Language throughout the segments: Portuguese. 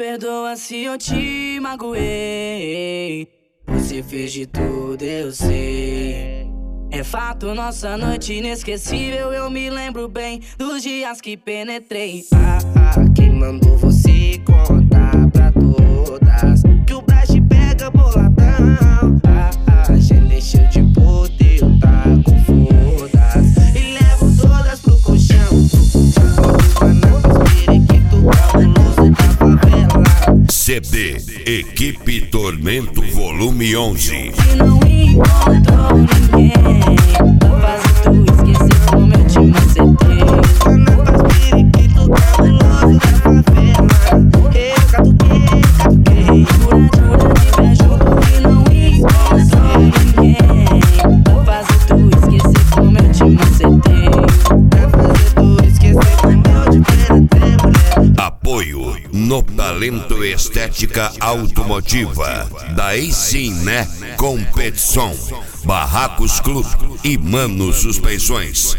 perdoa se eu te magoei. Você fez de tudo, eu sei. É fato, nossa noite inesquecível. Eu me lembro bem dos dias que penetrei. Quem mandou você contar pra todas que o Brás te pega boladão? Já deixou de poder, eu tá com fodas e levo todas pro colchão. CD Equipe Tormento Volume 11. Que não encontrou ninguém pra fazer tu esquecer como eu te macetei. Periquito cabuloso da favela, eu catuquei. Jura de beijo que não encontrou ninguém pra fazer tu esquecer como eu te macetei. Pra fazer tu esquecer como eu te penetrei, mulher. Apoio no Talento Estética Automotiva. Daí sim, né? Competição, Barracos Clube e Mano Suspensões.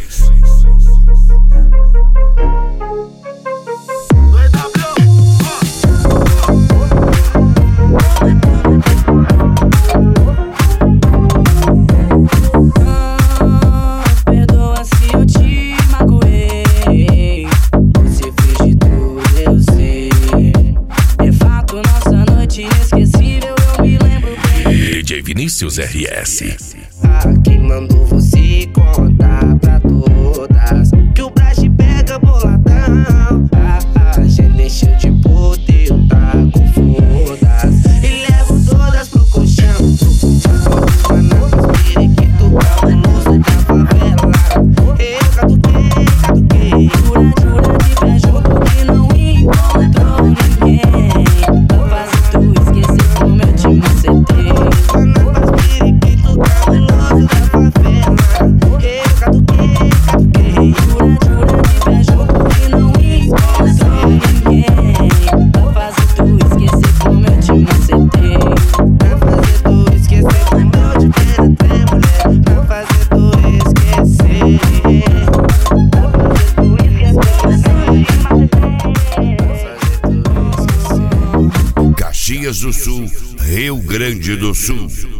Perdoa se eu te magoei. Você fez de tudo, eu sei. É fato, nossa noite inesquecível. Eu me lembro bem. DJ Vinícius RS. Quem mandou você contar pra todas que o Brás te pega boladão? Já deixou de poder, eu tá com fodas e levo todas pro colchão. Periquito cabuloso da favela, eu catuquei. Jura de beijo que não encontrou ninguém pra fazer tu esquecer como eu te macetei. Periquito cabuloso da favela, eu catuquei. Jura de beijo que não encontrou ninguém pra fazer tu esquecer como eu te macetei. Pra fazer tu esquecer como eu te penetrei, mulher. Pra fazer tu esquecer. Caxias do Sul, Rio Grande do Sul.